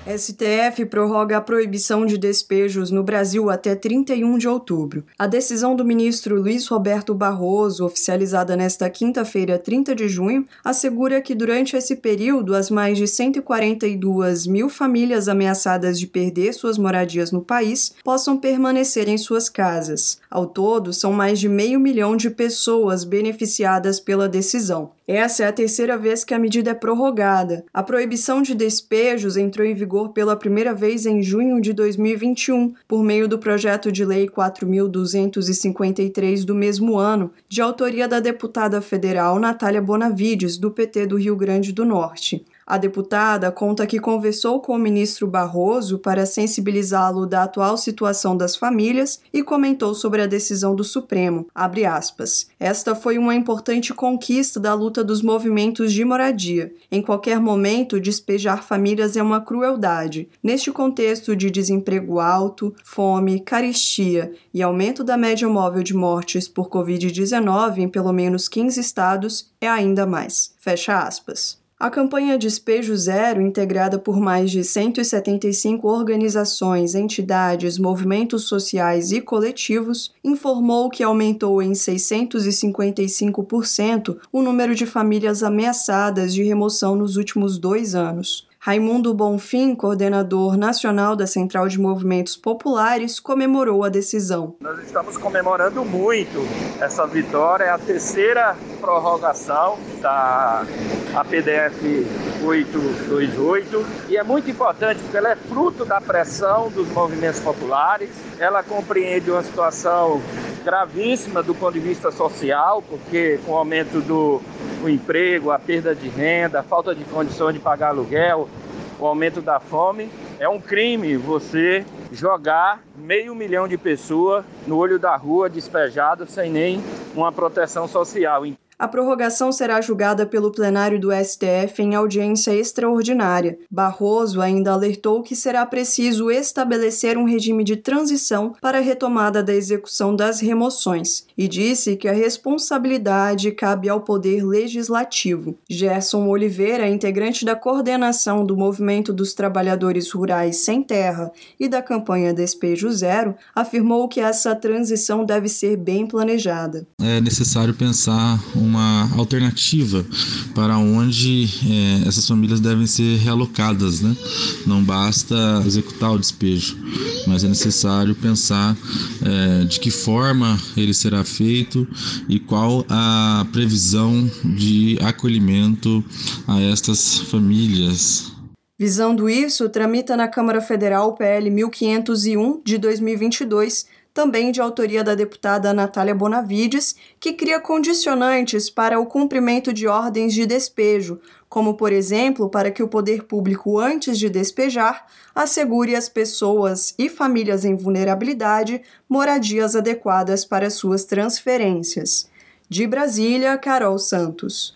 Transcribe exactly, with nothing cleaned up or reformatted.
S T F prorroga a proibição de despejos no Brasil até trinta e um de outubro. A decisão do ministro Luiz Roberto Barroso, oficializada nesta quinta-feira, trinta de junho, assegura que durante esse período as mais de cento e quarenta e duas mil famílias ameaçadas de perder suas moradias no país possam permanecer em suas casas. Ao todo, são mais de meio milhão de pessoas beneficiadas pela decisão. Essa é a terceira vez que a medida é prorrogada. A proibição de despejos entrou em vigor pela primeira vez em junho de dois mil e vinte e um, por meio do projeto de lei quatro mil duzentos e cinquenta e três do mesmo ano, de autoria da deputada federal Natália Bonavides, do P T do Rio Grande do Norte. A deputada conta que conversou com o ministro Barroso para sensibilizá-lo da atual situação das famílias e comentou sobre a decisão do Supremo, abre aspas. Esta foi uma importante conquista da luta dos movimentos de moradia. Em qualquer momento, despejar famílias é uma crueldade. Neste contexto de desemprego alto, fome, carestia e aumento da média móvel de mortes por covid dezenove em pelo menos quinze estados, é ainda mais. Fecha aspas. A campanha Despejo Zero, integrada por mais de cento e setenta e cinco organizações, entidades, movimentos sociais e coletivos, informou que aumentou em seiscentos e cinquenta e cinco por cento o número de famílias ameaçadas de remoção nos últimos dois anos. Raimundo Bonfim, coordenador nacional da Central de Movimentos Populares, comemorou a decisão. Nós estamos comemorando muito essa vitória, é a terceira prorrogação da A P D F oitocentos e vinte e oito e é muito importante porque ela é fruto da pressão dos movimentos populares, ela compreende uma situação gravíssima do ponto de vista social, porque com o aumento do o emprego, a perda de renda, a falta de condições de pagar aluguel, o aumento da fome, é um crime você jogar meio milhão de pessoas no olho da rua, despejado, sem nem uma proteção social. A prorrogação será julgada pelo plenário do S T F em audiência extraordinária. Barroso ainda alertou que será preciso estabelecer um regime de transição para a retomada da execução das remoções e disse que a responsabilidade cabe ao Poder Legislativo. Gerson Oliveira, integrante da coordenação do Movimento dos Trabalhadores Rurais Sem Terra e da campanha Despejo Zero, afirmou que essa transição deve ser bem planejada. É necessário pensar uma alternativa para onde é, essas famílias devem ser realocadas, né? Não basta executar o despejo, mas é necessário pensar é, de que forma ele será feito e qual a previsão de acolhimento a estas famílias. Visando isso, tramita na Câmara Federal o P L mil quinhentos e um de dois mil e vinte e dois, também de autoria da deputada Natália Bonavides, que cria condicionantes para o cumprimento de ordens de despejo, como, por exemplo, para que o poder público, antes de despejar, assegure às pessoas e famílias em vulnerabilidade moradias adequadas para suas transferências. De Brasília, Carol Santos.